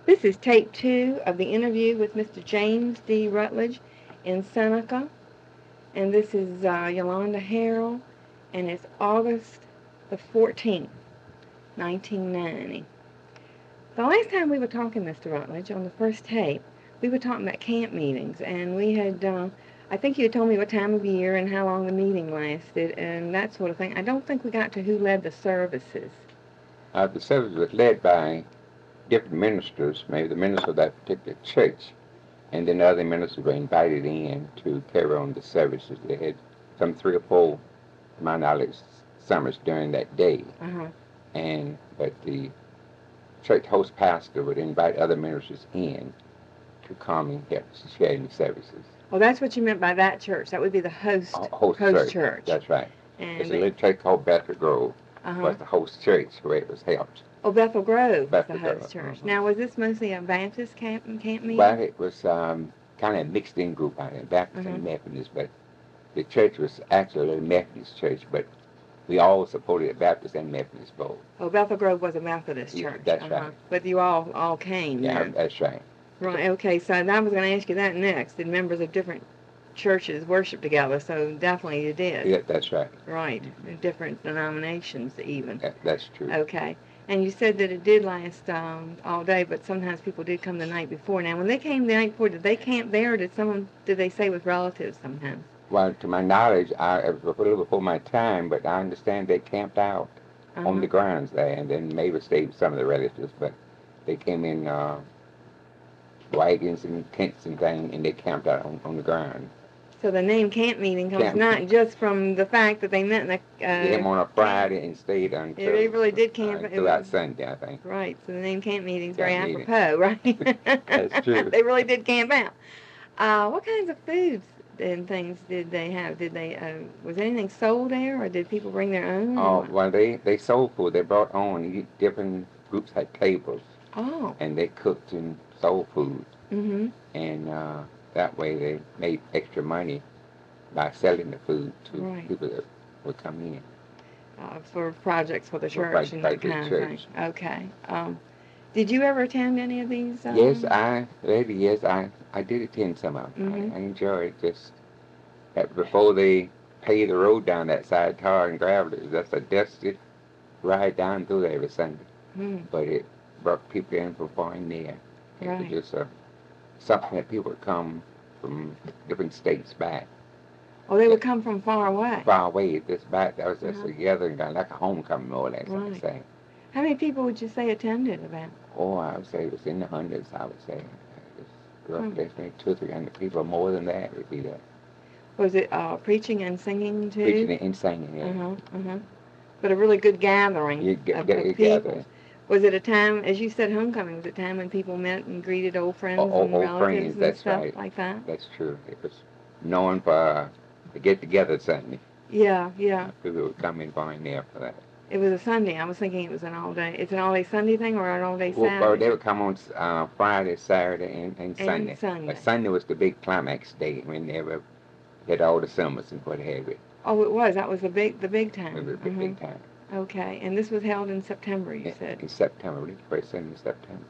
This is tape 2 of the interview with Mr. James D. Rutledge in Seneca. And this is Yolanda Harrell, and it's August the 14th, 1990. The last time we were talking, Mr. Rutledge, on the first tape, we were talking about camp meetings, and we had, I think you had told me what time of year and how long the meeting lasted, and that sort of thing. I don't think we got to who led the services. The service was led by different ministers, maybe the minister of that particular church, and then the other ministers were invited in to carry on the services. They had some 3 or 4, to my knowledge, summers during that day. But the church host pastor would invite other ministers in to come and help share in the services. Well, that's what you meant by that church. That would be the host church. That's right. And it's a little church called Bethel Grove. Was the host church where it was held. Oh, Bethel Grove was the host church. Now, was this mostly a Baptist camp meeting? Well, it was kind of a mixed-in group out there, Baptist and Methodist, but the church was actually a Methodist church, but we all supported Baptist and Methodist both. Oh, Bethel Grove was a Methodist church. That's right. But you all came. Yeah, then. That's right. Right. Okay. So I was going to ask you that next. Did members of different churches worship together? So definitely you did. Yeah, that's right. Right. Different denominations even. That's true. Okay. And you said that it did last all day, but sometimes people did come the night before. Now, when they came the night before, did they camp there, or did they stay with relatives sometimes? Well, to my knowledge, it was a little before my time, but I understand they camped out on the grounds there, and then maybe stayed with some of the relatives, but they came in wagons and tents and things, and they camped out on the ground. So the name camp meeting comes not just from the fact that they met in the came on a Friday and stayed until they really did camp throughout Sunday, I think. Right. So the name camp meeting is very apropos, right? That's true. They really did camp out. What kinds of foods and things did they have? Did they was anything sold there, or did people bring their own? Oh, well, they sold food. They brought on. Different groups had tables. Oh. And they cooked and sold food. And that way they made extra money by selling the food to people that would come in. For projects for the church and that kind of thing. Okay. Did you ever attend any of these? Yes, I did attend some of them. I enjoyed it. Just before they paved the road down that side, tar and gravel, that's a dusty ride down through there every Sunday. But it brought people in from far and near. It was just something that people would come from different states back. Oh, they would come from far away? Far away. That was just a gathering, like a homecoming, more or less, I would say. How many people would you say attended about? Oh, I would say it was in the hundreds, I would say. Roughly 200 or 300 people, more than that would be there. Was it preaching and singing, too? Preaching and singing, yeah. But a really good gathering of people. Gathering. Was it a time, as you said, homecoming, was it a time when people met and greeted old friends and relatives and stuff like that? That's true. It was known for to get together Sunday. Yeah. People would come in far and near for that. It was a Sunday. I was thinking it was an all-day. It's an all-day Sunday thing or an all-day Saturday? Well, they would come on Friday, Saturday, and Sunday. But Sunday was the big climax day when they had all the summers and what have you. Oh, it was. That was the big time. It was the big time. Okay, and this was held in September, you said? In September, the first Sunday in September.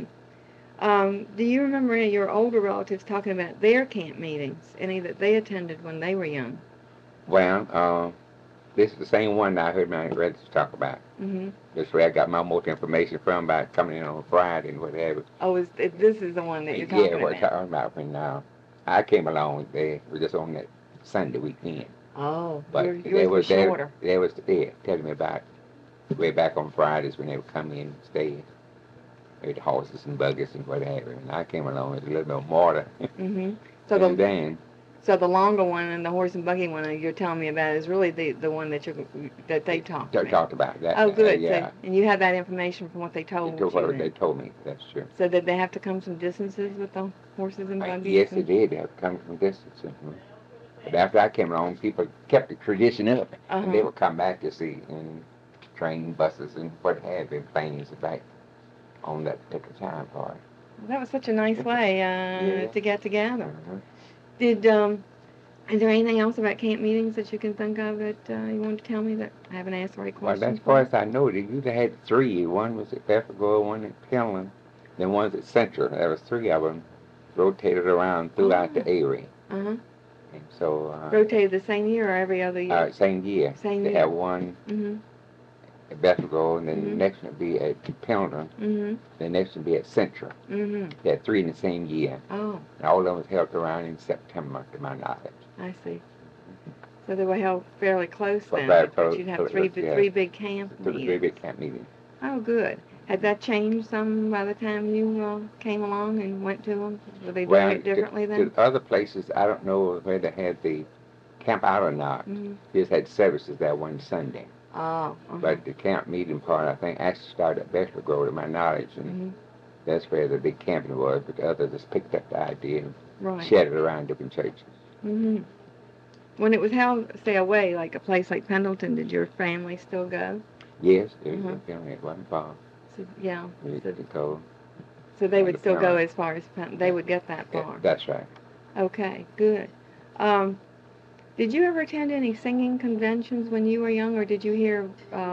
Do you remember any of your older relatives talking about their camp meetings, any that they attended when they were young? Well, this is the same one that I heard my relatives talk about. That's where I got my most information from, by coming in on Friday and whatever. Oh, this is the one that you're talking about? Yeah, we're talking about when I came along. They were just on that Sunday weekend. Oh, but they were shorter. They was telling me about way back on Fridays when they would come in and stay with the horses and buggies and whatever. And I came along with a little bit more. So the longer one and the horse and buggy one that you're telling me about is really the one that they talked about. They talked about that. Oh, good. Yeah. So, and you had that information from what they told you. They told me. That's true. So did they have to come some distances with the horses and buggies? Yes, they did. They had to come from distance. But after I came along, people kept the tradition up, and they would come back to see and train buses and what have you, planes back on that particular time part. Well, that was such a nice way to get together. Is there anything else about camp meetings that you can think of that you want to tell me that I haven't asked the right question? Well, as far as I know, they usually had 3. One was at Bethel Grove, one at Penland, The ones at Central, there was 3 of them, rotated around throughout the area. Uh-huh. And so, Rotated the same year or every other year? Same year. Same They year. had one Mm-hmm. at Bethel, and then Mhm. the next one would be at Pendleton. Mm-hmm. The next one would be at Central. Mm-hmm. They had 3 in the same year. Oh, And all of them was held around in September, to my knowledge. I see. So they were held fairly close Well, then, very but close, you'd have close, three yeah. big camp There was 3 meetings. big camp meetings. Oh, good. Had that changed some by the time you came along and went to them? Were they doing it differently then? To other places, I don't know where they had the camp out or not. Mm-hmm. They just had services there one Sunday. Oh, uh-huh. But the camp meeting part, I think, actually started at Bethel Grove, to my knowledge, and Mm-hmm. that's where the big camping was. But the others just picked up the idea and Right. shared it around different churches. Mm-hmm. When it was held, say, away, like a place like Pendleton, did your family still go? Yes, there was Mhm. a family at one farm. So, yeah. So they would still go as far as they would get that far. Yeah, that's right. Okay, good. Did you ever attend any singing conventions when you were young, or did you hear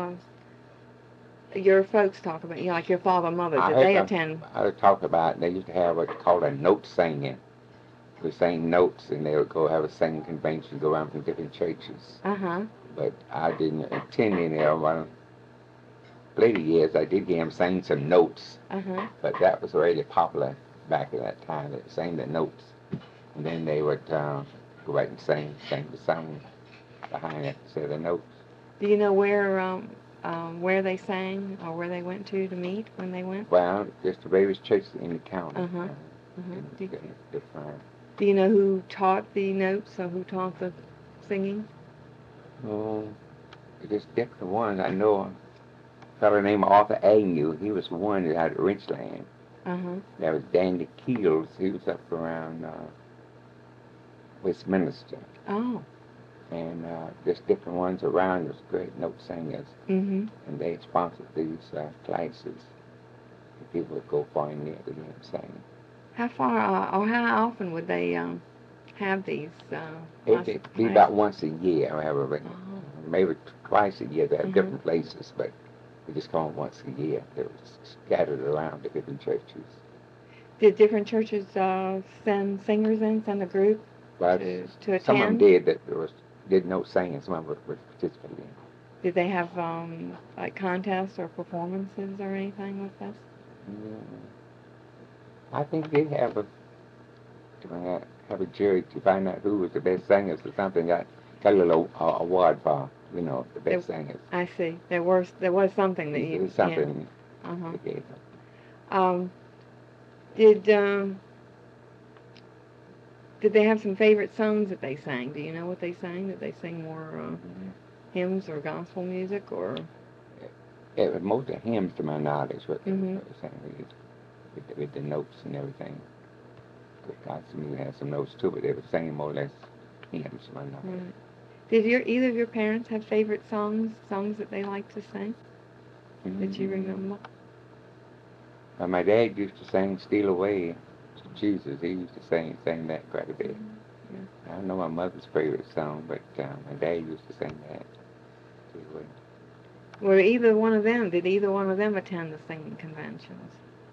your folks talk about, like your father and mother? Did they attend? I talked about, they used to have what's called a note singing. They sang notes, and they would go have a singing convention, go around from different churches. Uh-huh. But I didn't attend any of them. Later years, I did hear them sing some notes, Uh-huh. but that was really popular back at that time. They sang the notes, and then they would go back and sing the song behind it, say the notes. Do you know where they sang or where they went to meet when they went? Well, just the various churches in the county. Uh-huh. Uh-huh. Do you know who taught the notes or who taught the singing? Oh, just different ones. I know a fellow named Arthur Agnew. He was the one that had Richland. Uh-huh. There was Danny Keels. He was up around Westminster. Oh. And just different ones around us, great note singers. Mm-hmm. And they sponsored these classes. And people would go far and near to hear them sing. How far or how often would they have these It'd be about once a year, however, Oh. maybe twice a year. They have Mhm. different places, but we just call them once a year. They were scattered around the different churches. Did different churches send singers in, send a group But to attend? some of them did that did note singing. Some of them would participate in. Did they have like contests or performances or anything like this? I think they have a jury to find out who was the best singers or something. Got a little award for the best singers. I see. There was something that you something. Yeah. Uh-huh. They gave them. Did they have some favorite songs that they sang? Do you know what they sang? Did they sing more hymns or gospel music or? It was mostly hymns to my knowledge. What they Mhm. were saying with the notes and everything. Gospel music had some notes too, but they were singing more or less hymns to my knowledge. Right. Did either of your parents have favorite songs that they liked to sing that you remember? Well, my dad used to sing "Steal Away" to Jesus. He used to sing that quite a bit. Yeah. I don't know my mother's favorite song, but my dad used to sing that. "Steal Away." Well, did either one of them attend the singing conventions?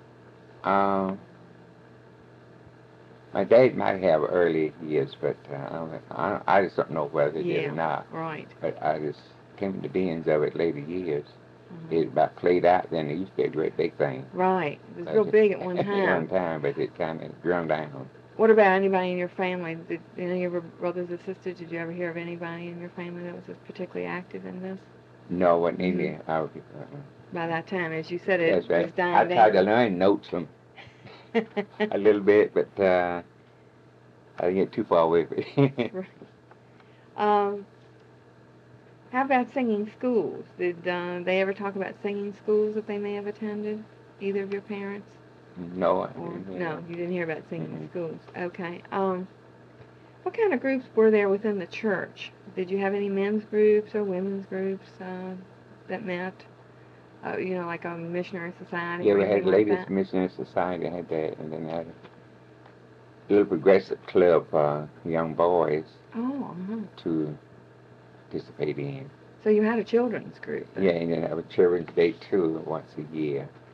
My dad might have early years, but I just don't know whether they did or not. Right. But I just came to beings of it later years. Mm-hmm. It about played out then. It used to be a great big thing. Right. It was real big at one time. At one time, but it kind of ground down. What about anybody in your family? Did any of your brothers or sisters, did you ever hear of anybody in your family that was particularly active in this? No, wasn't any. By that time, as you said, it That's right. was dying I tried down. to learn notes from a little bit, but I didn't get too far with it. Right. How about singing schools? Did they ever talk about singing schools that they may have attended? Either of your parents? No. No, you didn't hear about singing schools. Okay. What kind of groups were there within the church? Did you have any men's groups or women's groups that met? Like a missionary society? Yeah, or we had anything Ladies like that? Missionary Society, had that, and then had a little progressive club for young boys Oh, to participate in. So you had a children's group then? Yeah, and then have a children's day too once a year.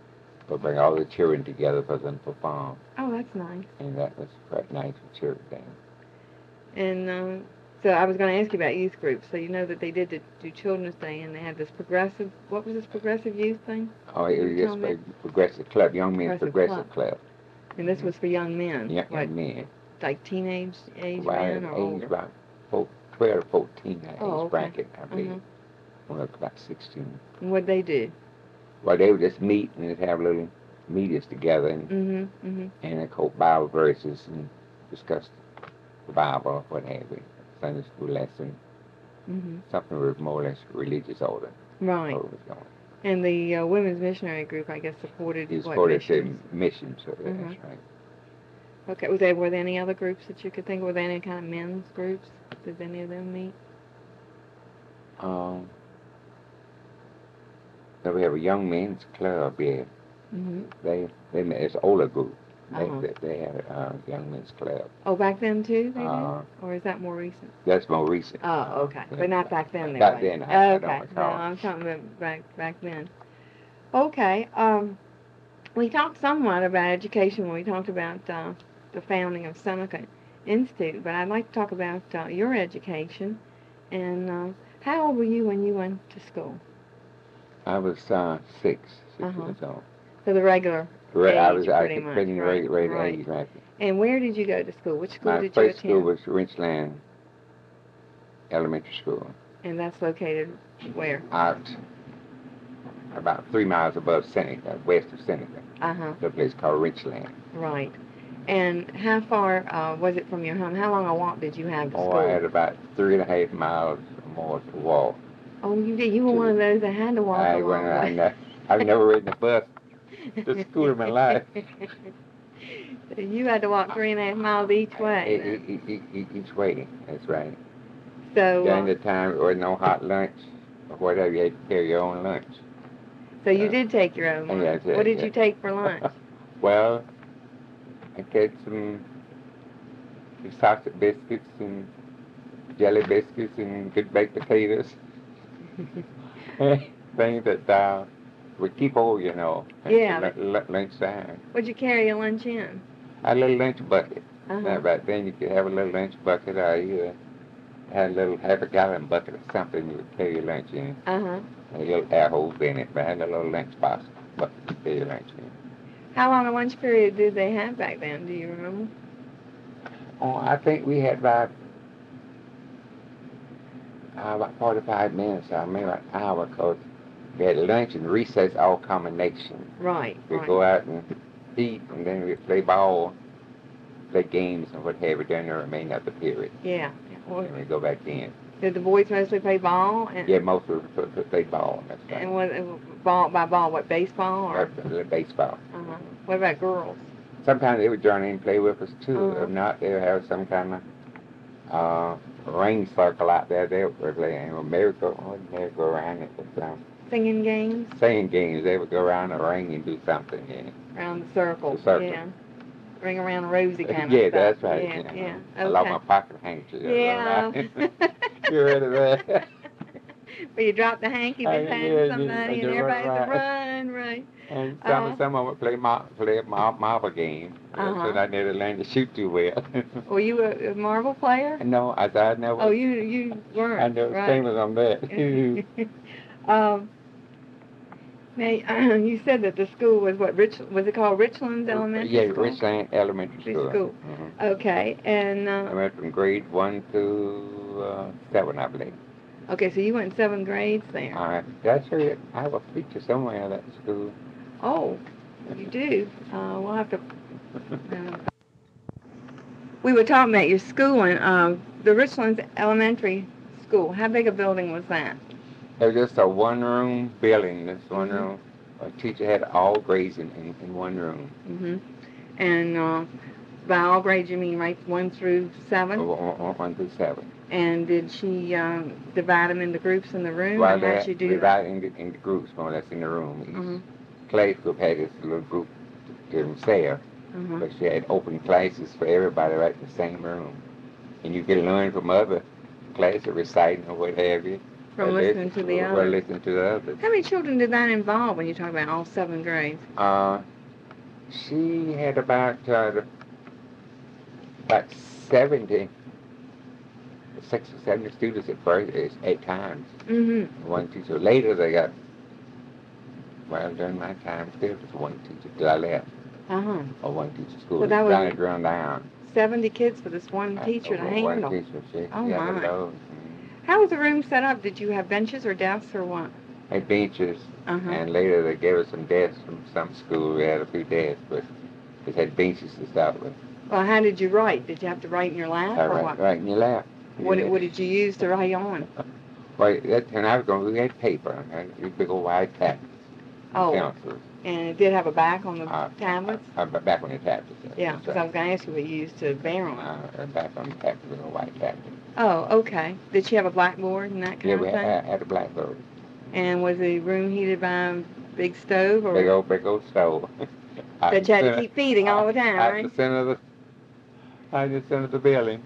We'll bring all the children together for them to perform. Oh, that's nice. And that was quite nice for children. And so I was going to ask you about youth groups. So you know that they did do Children's Day, and they had this progressive. What was this progressive youth thing? Oh, it was just a progressive club, Young Men's Progressive Club. And this was for young men. Yeah, young men. Like teenage age Well, men or older? About 12 to 14 age okay. bracket, I believe. When I was about 16. And what'd they do? Well, they would just meet and they'd have little meetings together and and quote Bible verses and discuss the Bible or what have you. Sunday school lesson. Something with more or less religious order. Right. Was going. And the women's missionary group, I guess, supported missions? Missions, so that's right. Okay. Were there any other groups that you could think of? Were there any kind of men's groups? Did any of them meet? So we have a young men's club, yeah. They met. It's an older group. They had a young men's club. Oh, back then too, they did? Or is that more recent? That's more recent. Oh, okay. But not back then. Back then, I don't recall. No, I'm talking about back then. Okay. We talked somewhat about education when we talked about the founding of Seneca Institute, but I'd like to talk about your education. And how old were you when you went to school? I was 6 years old. So the regular age, pretty much. Regular age, right. And where did you go to school? Which school did you attend? My first school was Richland Elementary School. And that's located where? Out about 3 miles above Seneca, west of Seneca. The place called Richland. Right. And how far was it from your home? How long a walk did you have to school? I had about 3.5 miles or more to walk. Oh, you did? You were one of those that had to walk a long way. I've never ridden a bus to school in my life. So you had to walk 3.5 miles each way. Each way, that's right. So during the time there was no hot lunch or whatever, you had to carry your own lunch. So you did take your own lunch. What did you take for lunch? Well, I had some sausage biscuits and jelly biscuits and good baked potatoes. Things that would keep old, you know. Yeah. Lunch time. What'd you carry your lunch in? A little lunch bucket. Now, back then you could have a little lunch bucket, or you had a little half-a-gallon bucket or something you would carry your lunch in. A little air hose in it, but I had a little lunch box bucket to carry your lunch in. How long a lunch period did they have back then? Do you remember? Oh, I think we had about 45 minutes. I mean, an hour, because we had lunch and recess all combination. Right. We'd go out and eat, and then we'd play ball, play games, and what have you during the remainder of the period. Yeah. Well, and we'd go back in. Did the boys mostly play ball? Yeah, mostly played ball. That's right. And was ball by ball, what, baseball? Or? Baseball. What about girls? Sometimes they would join in and play with us, too. If not, they would have some kind of ring circle out there. They would play a merry-go-round. Singing games? Singing games. They would go around the ring and do something, yeah. Around the circle. The circle. Yeah. Ring around a rosy kind of stuff. Yeah, that's right. Yeah. I love my pocket handkerchief. Yeah. You ready for that? Well, you drop the hanky behind somebody and everybody's run, right. And some of them would play a marble game. So I never learned to shoot too well. Were you a marble player? No, I never. Oh, you weren't. I never famous on that. Now, you said that the school was what? Was it called Richlands Elementary School? Yeah, Richland Elementary School. Okay, and I went from grade 1 to 7, I believe. Okay, so you went 7 grades there. That's right. I have a picture somewhere of that school. Oh, you do. We'll have to. We were talking about your schooling. The Richlands Elementary School. How big a building was that? It was just a one-room building. This one room. A teacher had all grades in one room. And by all grades, you mean right 1 through 7? 1 through 7. And did she divide them into groups in the room? Well, how did she do that? Into groups, more or less, in the room. Each class group had its little group to themselves. But she had open classes for everybody right in the same room. And you could learn from other classes, reciting or what have you. from listening to the Well, others. listening to the others. How many children did that involve when you talk about all 7 grades? She had about 70, 6 or 7 students at first, 8 times. Mm-hmm. One teacher. Later they got, well, during my time, still was one teacher till I left. Uh-huh. Or one teacher school. So that was Finally grown down. 70 kids for this one teacher to handle. One teacher, she Oh, had my. a load. How was the room set up? Did you have benches or desks or what? Had benches, Uh-huh. and later they gave us some desks from some school. We had a few desks, but it had benches to start with. Well, how did you write? Did you have to write in your lap or what? Right in your lap. What did you use to write on? Well, that time I was going, we had paper, these big old white tablets. Oh, pencils. And it did have a back on the tablets? Back on the tablets. Yeah, because I was going to ask you what you used to bear on. Back on the tablets with a white tablet. Oh, okay. Did she have a blackboard and that kind of thing? Yeah, we had a blackboard. And was the room heated by a big stove? Or Big old stove. That you had to keep feeding all the time, right? At the center of the building.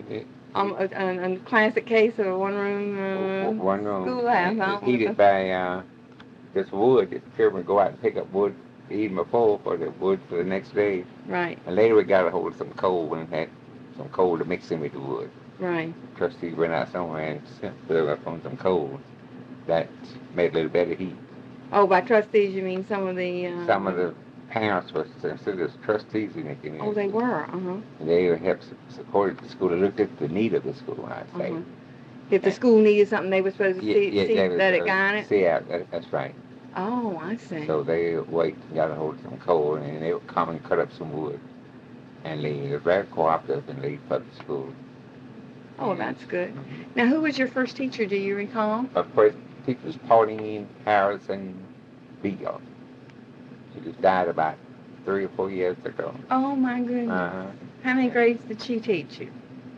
A classic case of a one-room schoolhouse. It was heated by this wood. The children would go out and pick up wood the evening before for the wood for the next day. Right. And later we got a hold of some coal and had some coal to mix in with the wood. Right. Trustees went out somewhere and put up on some coal. That made a little better heat. Oh, by trustees you mean some of the parents were considered as trustees in the community. Oh, they were, uh-huh. And they helped support the school. They looked at the need of the school, I'd say. Uh-huh. If the school needed something, they were supposed to see that it got it? See out, that's right. Oh, I see. So they got a hold of some coal, and they would come and cut up some wood. And they were very cooperative and lead public school. Oh, that's good. Now, who was your first teacher, do you recall? Our first teacher was Pauline Harrison Beale. She just died about 3 or 4 years ago. Oh, my goodness. How many grades did she teach you?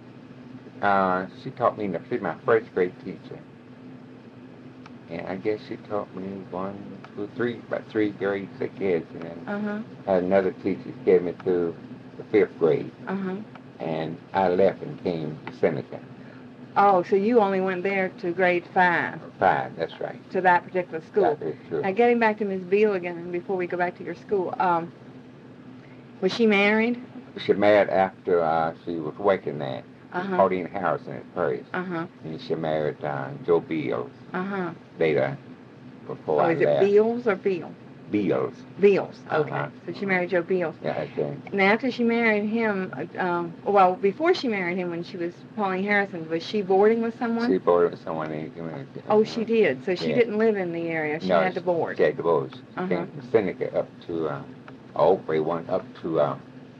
She taught me, she's my first grade teacher. And I guess she taught me 1, 2, 3, about 3 grades of kids. And then had another teacher who gave me to the 5th grade. And I left and came to Seneca. Oh, so you only went there to grade 5? 5, that's right. To that particular school. That is true. Now, getting back to Miss Beale again, before we go back to your school, was she married? She married after she was working there. Pauline Harrison at first. And she married Joe Beals. Later, before I left. Oh, is it Beals or Beale? Beals. Beals, okay. So she married Joe Beals. Yeah, I think. And after she married him, before she married him, when she was Pauline Harrison, was she boarding with someone? She boarded with someone in the community. Oh, she did. So she didn't live in the area. She had to board. She had to board. She came from Seneca up to Oakbury, went up to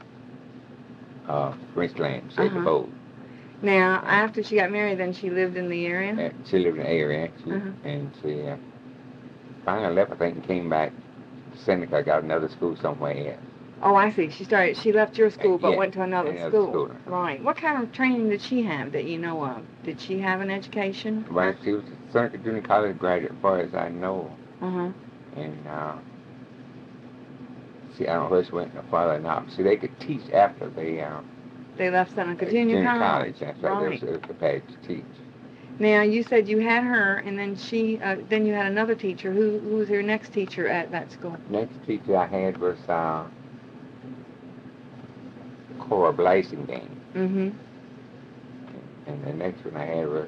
Frenchland. She had to board. Now, after she got married, then she lived in the area? Yeah, she lived in the area, and she finally left, I think, and came back to Seneca, got another school somewhere else. Oh, I see. She left your school, but went to another school. Right. What kind of training did she have that you know of? Did she have an education? Well, she was a Seneca Junior College graduate, as far as I know. And see, I don't know where she went no farther or not. See, they could teach after they left Seneca Junior College. That's right. They were prepared to teach. Now, you said you had her, and then then you had another teacher. Who was your next teacher at that school? Next teacher I had was Cora Blasingame. And the next one I had was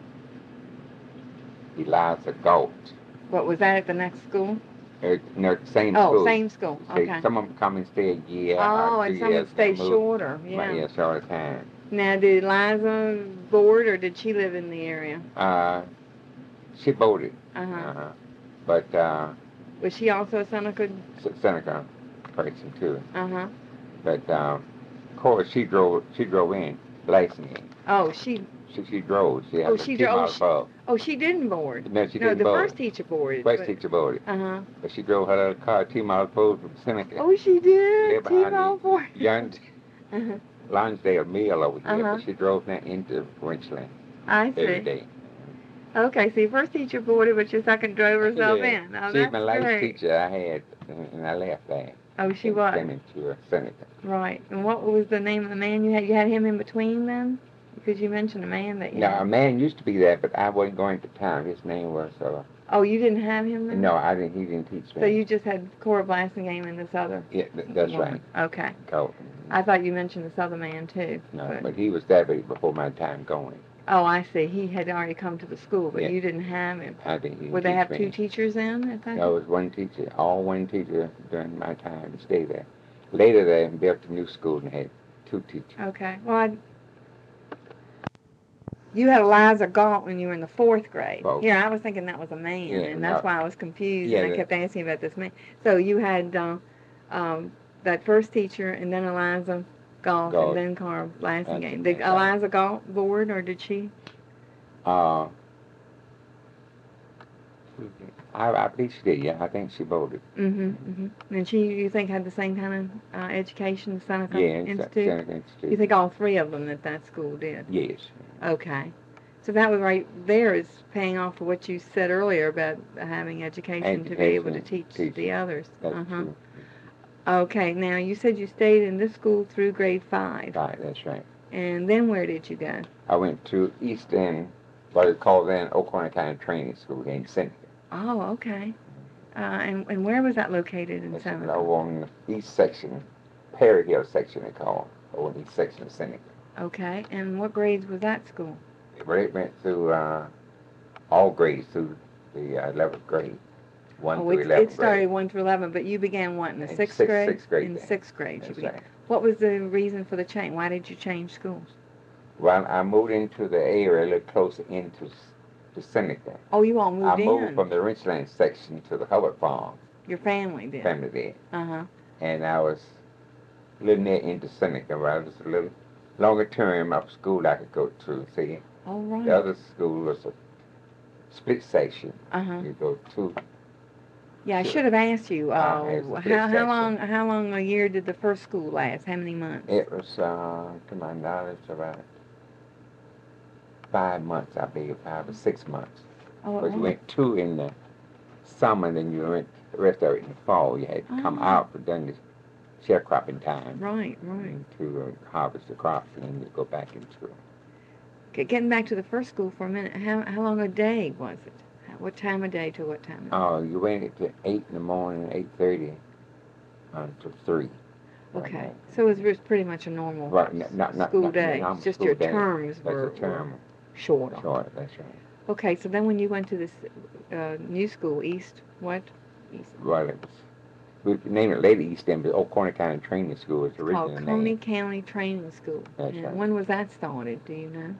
Eliza Galt. What, was that at the next school? No, same school. Oh, same school. Okay. Some of them come and stay a year. Oh, and some would stay shorter. Yeah. Yeah, shorter time. Now, did Eliza board, or did she live in the area? She boarded. But was she also a Seneca? Seneca person too. But of course she drove in Blasingame. Oh, she drove. She had she drove. Oh, she didn't board. No, she didn't board. No, the first teacher boarded. First teacher boarded. But she drove her little car 2 miles forward from Seneca. Oh, she did. 2 miles forward. Lonsdale Mill over here, but she drove that into Frenchland. I see. Every day. Okay, so your first teacher boarded, but your second drove herself in. Oh, she's my last teacher I had, and I left there. Oh, she was? Came into Seneca. Right. And what was the name of the man you had? You had him in between then? Could you mention a man that you Now, a man used to be there, but I wasn't going to town. His name was, Oh, you didn't have him then? no, I didn't, he didn't teach me. So you just had Cora Blassingame and this other Yeah, that's woman. right. Okay. Colton. I thought you mentioned this other man, too. No, but he was there before my time going. Oh, I see. He had already come to the school, but Yeah. you didn't have him. I didn't even Would they teach have me. 2 teachers then at that? No, it was one teacher, all one teacher during my time to stay there. Later they built a new school and had 2 teachers. Okay. Well, you had Eliza Galt when you were in the 4th grade. Oh. Yeah, I was thinking that was a man, Yeah, and that's no. why I was confused, Yeah, and I kept asking about this man. So you had that first teacher, and then Eliza Galt, and then Cora Blassingame. Did Eliza Galt board, or did she? I believe she did, yeah. I think she voted. And she, you think, had the same kind of education, Seneca Institute? Seneca Institute. You think all 3 of them at that school did? Yes. Okay. So that was right there is paying off for what you said earlier about having education to be able to teach the others. That's true. Okay. Now, you said you stayed in this school through grade 5. Right, that's right. And then where did you go? I went to East End, what is called then Oconee County Training School in Seneca. Oh, okay. And where was that located in Seneca? Over on the east section, Perry Hill section they call it, over on the east section of Seneca. Okay. And what grades was that school? It went through all grades through the 11th grade. 1 through 11th It started 1 through 11, but you began what, in the 6th grade? 6th grade. In 6th grade you That's began. right. What was the reason for the change? Why did you change schools? Well, I moved into the area a little closer into Seneca. Oh, you all moved in? I moved from the Richland section to the Hubbard Farm. Your family did? Family did. Uh-huh. And I was a little near into Seneca, where I was a little longer term of school I could go to. See, Oh, right. the other school was a split section. Uh-huh. You go to. Yeah, I should have asked you, it's a split how section. long a year did the first school last? How many months? It was, to my knowledge, about 5 months, I believe, 5 or 6 months. Oh, But you went 2 in the summer, and then you went the rest of it in the fall. You had to come out for during the sharecropping time. Right. To harvest the crops, and then you go back into it. Okay, getting back to the first school for a minute, how long a day was it? What time of day to what time of day? Oh, you went to 8 in the morning, 8:30 until 3. Okay, so it was pretty much a normal Not school day. normal It's just school your day. terms That's were a term. shorter. Short, that's right. Okay, so then when you went to this new school, East, what? East. Well, it was, we named it later East End, but Oconee County Training School was the original Called name. Coney County Training School. That's And right. when was that started, do you know?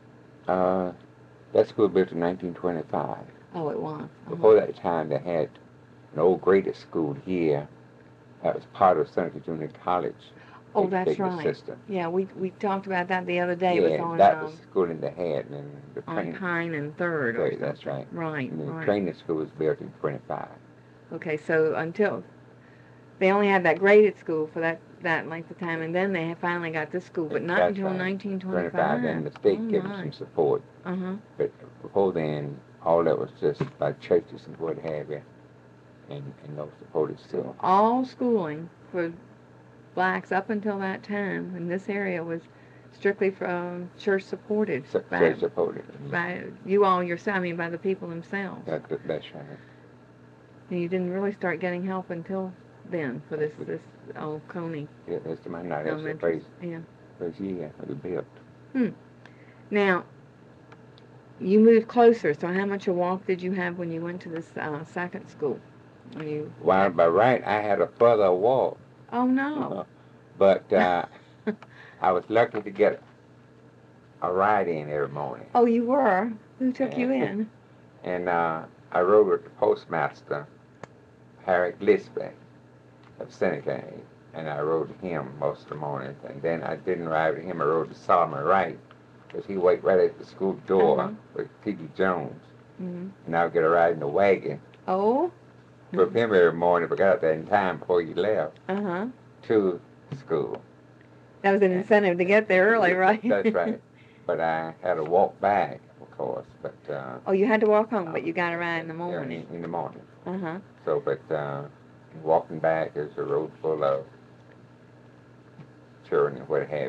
That school built in 1925. Oh, it was. Before that time, they had an old graded school here that was part of Seneca Junior College. Oh, that's educational right. System. Yeah, we talked about that the other day. Yeah, It was on, that was the schooling they had, and the on training. Pine and Third. Or That's something. right. Right, And the right. training school was built in 25. Okay, so until they only had that graded school for that length of time, and then they finally got this school, but not That's until right. 1925. Then the state gave them some support. Uh-huh. But before then, all that was just like churches and what have you, and no supported still. All schooling for blacks up until that time in this area was strictly from church supported. Church supported. By you all yourself, I mean by the people themselves. That's right. And you didn't really start getting help until then for this old Coney Yeah, that's to my knowledge. That's the Elementary. Yeah. first year it was built. Now, you moved closer, so how much a walk did you have when you went to this second school? When you... Well, by right, I had a further walk. Oh, no. But I was lucky to get a ride in every morning. Oh, you were? Who took you in? And I rode with the postmaster, Harry Gillespie of Seneca, and I rode with him most of the mornings. And then I didn't ride with him, I rode to Solomon Wright, because he waited right at the school door with T.D. Jones. And I would get a ride in the wagon. Oh? With him every morning, if I got there in time before he left to school. That was an incentive to get there early, right? That's right. But I had to walk back, of course. But oh, you had to walk home, but you got a ride in the morning. In the morning. Uh-huh. So, but walking back is a road full of children and what have you.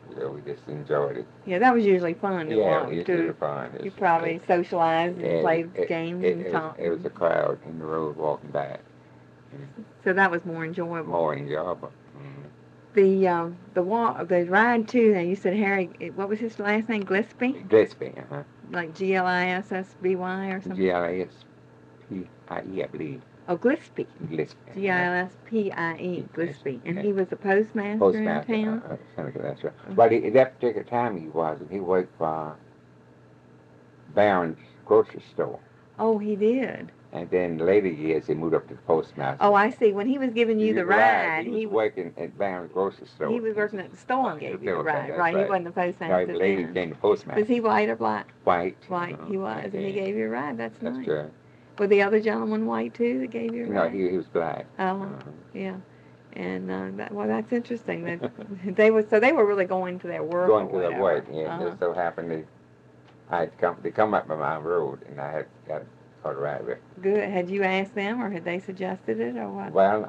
So we just enjoyed it. Yeah, that was usually fun to Yeah, walk it to. was fun. You probably socialized and played games and It talked. was a crowd in the road walking back. So that was more enjoyable. More enjoyable. The ride too. Now you said Harry. What was his last name? Gillespie. Gillespie, Like Gilsspy or something. Gillespie, I believe. Oh, Gillespie. Gillespie. Gillspie. Gillespie. And he was the postmaster Postmaster, in town. Seneca, that's right. But at that particular time he wasn't. He worked for Barron's grocery store. Oh, he did. And then later years he moved up to the postmaster. Oh, I see. When he was giving you the ride, he was working at Barron's grocery store. He was working at the store and gave you the ride. Right. He wasn't the postmaster. Right, later he became the postmaster. Was he white or black? White. White. He was, and he gave you a ride. That's nice. That's true. Was the other gentleman white too that gave you a ride? No, he was black. Oh, yeah. And that's interesting. That they were really going to their work. Going to their work, yeah. Uh-huh. It just so happened they come up my road, and I had got caught a ride with. Good. Had you asked them, or had they suggested it, or what? Well,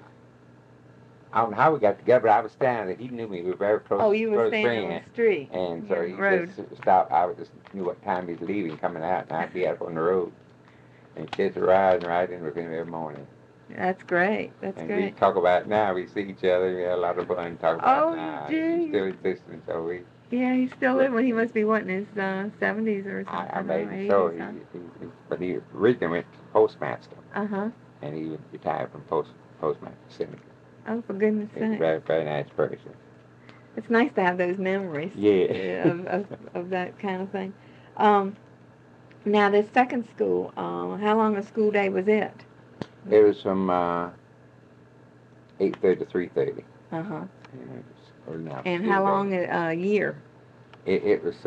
I don't know how we got together. I was standing there. He knew me. We were very close. Oh, you were standing friend, on the street. And so he road. just stopped. I just knew what time he was leaving, coming out, and I'd be out on the road. And he just riding in with him every morning. That's great. That's and great. We talk about it now. We see each other. We had a lot of fun talking about it now. Gee. He's still existing, so we. Yeah, he's still living. He must be what, in his 70s or something. I made him so. But he originally went to postmaster. Uh-huh. And he retired from postmaster Seneca. Oh, for goodness He's a sake. very, very nice person. It's nice to have those memories. Yeah. of that kind of thing. Now, this second school, how long a school day was it? It was from 8:30 to 3:30. Uh-huh. Yeah, and how long a year? It was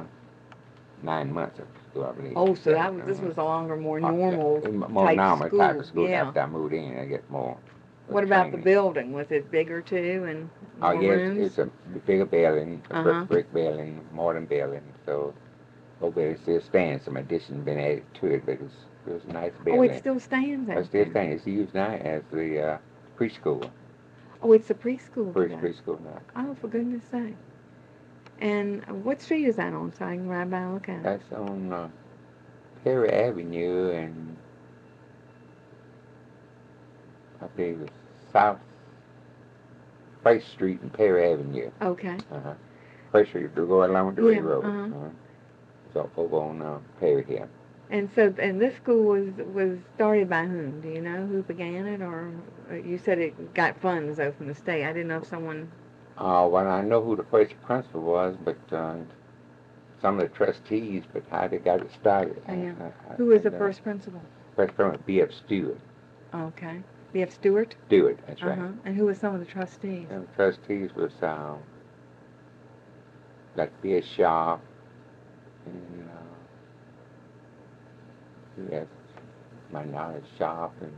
9 months of school, I believe. Oh, so this was a longer, more normal type of school. Yeah. After I moved in, I get more. What about the building? Was it bigger too, and more rooms? It's a bigger building, Uh-huh. brick building, modern building. So, it still stands. Some addition been added to it, but it was a nice building. Oh, it still stands out It still there. stands. It's used now as the preschool. Oh, it's a preschool today. Preschool now. Oh, for goodness sake. And what street is that on, so I can ride by and look at it? That's on Perry Avenue and I believe it's South First Street and Perry Avenue. Okay. First Street to go along the railroad. Uh-huh. So over on Perry here. And this school was started by whom? Do you know who began it, or you said it got funds though from the state? I didn't know if someone. Well, I know who the first principal was, but some of the trustees, but how they got it started. Yeah. Who was the first principal? First principal, B.F. Stewart. Okay. B.F. Stewart? Stewart, that's right. And who were some of the trustees? And the trustees was like B.S. Shaw, and yes, my knowledge, Sharp, and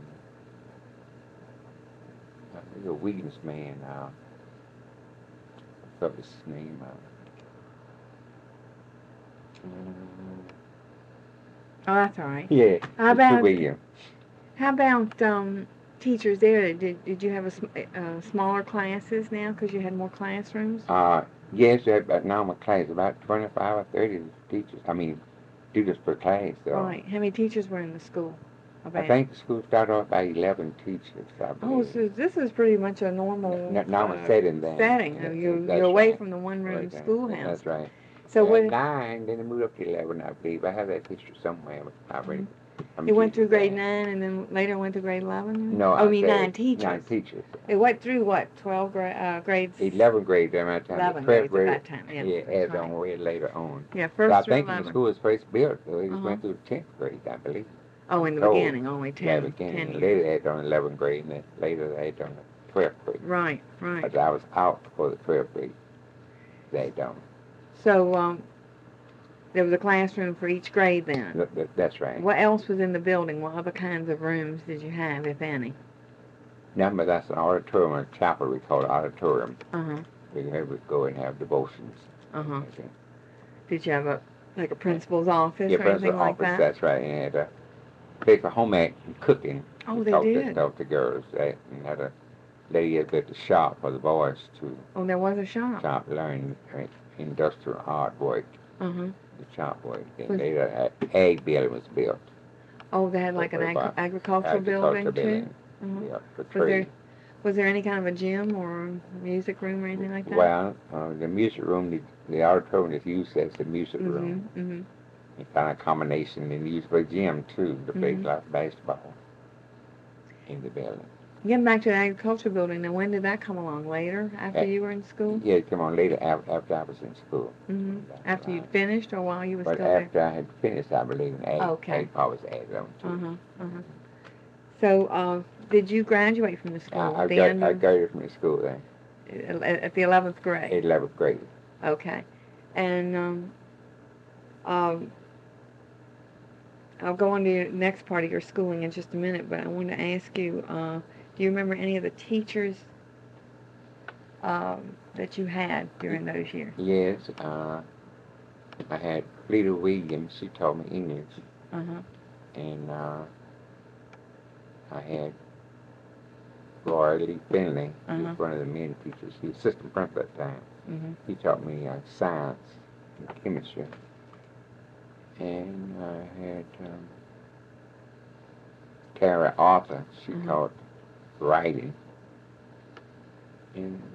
the Williams man. I forgot his name. Oh, that's all right. Yeah, How about William. How about teachers there? Did you have smaller classes now because you had more classrooms? Yes, we had about normal class, about 25 or 30 teachers. I mean, students per class. So. Right. How many teachers were in the school? I think the school started off by 11 teachers, I believe. Oh, so this is pretty much a normal normal setting then. You're away from the one-room schoolhouse. That's right. So what? 9, then they moved up to 11, I believe. I have that history somewhere. You went through grade 9 and then later went to grade 11? No, I mean 9 teachers. 9 teachers. It went through what? 12 grades? 11 grades at that time. 11 grades at that time, yeah. Added on way later on. Yeah, first so I through think 11. the school was first built, so it just went through the 10th grade, I believe. Oh, in the beginning, only 10. Yeah, beginning. 10 Later they had on 11th grade, and then later they had on the 12th grade. Right. But I was out before the 12th grade. They don't. So, there was a classroom for each grade then? That's right. What else was in the building? What other kinds of rooms did you have, if any? No, but that's an auditorium, or chapel we call it auditorium. Uh-huh. We would go and have devotions. Uh-huh. Did you have a principal's office or anything like that? That's right. And had a place for home ec and cooking. Oh, they did? Taught the girls that. And had a lady that built a shop for the boys to. Oh, there was a shop? Shop, learn. Right. industrial hard work, Uh-huh. the shop work. And Was- later, an ag building was built. Oh, they had like an agricultural building too? Uh-huh. Yeah, for Was there, trade. was there any kind of a gym or music room or anything like that? Well, the music room, the auditorium is used as the music room. Mm-hmm, mm-hmm. It's kind of a combination and used for gym too, to play Mhm. like basketball in the building. Getting back to the agricultural building, now when did that come along? Later, after you were in school? Yeah, it came on later after I was in school. Mm-hmm. After you'd finished or while you were But still there? after I had finished, I believe in ag. Okay. Ag part was added on too. Uh-huh, uh-huh. So, did you graduate from the school I at the end of, graduated from the school then, at the 11th grade? 11th grade. Okay. And, I'll go on to the next part of your schooling in just a minute, but I wanted to ask you, do you remember any of the teachers that you had during those years? Yes, I had Lita Williams. She taught me English, Uh-huh. and I had Roy Lee Finley. He Uh-huh. was one of the main teachers. He was assistant principal at the time. Mm-hmm. He taught me science and chemistry. And I had Tara Arthur. She Mhm. taught writing. And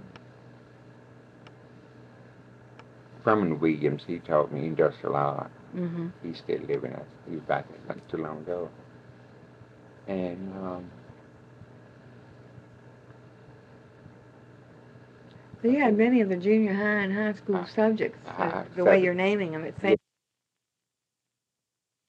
Furman Williams, he taught me industrial art. Mm-hmm. He's still living. He was back not too long ago. And So you had many of the junior high and high school subjects, the way you're naming them. It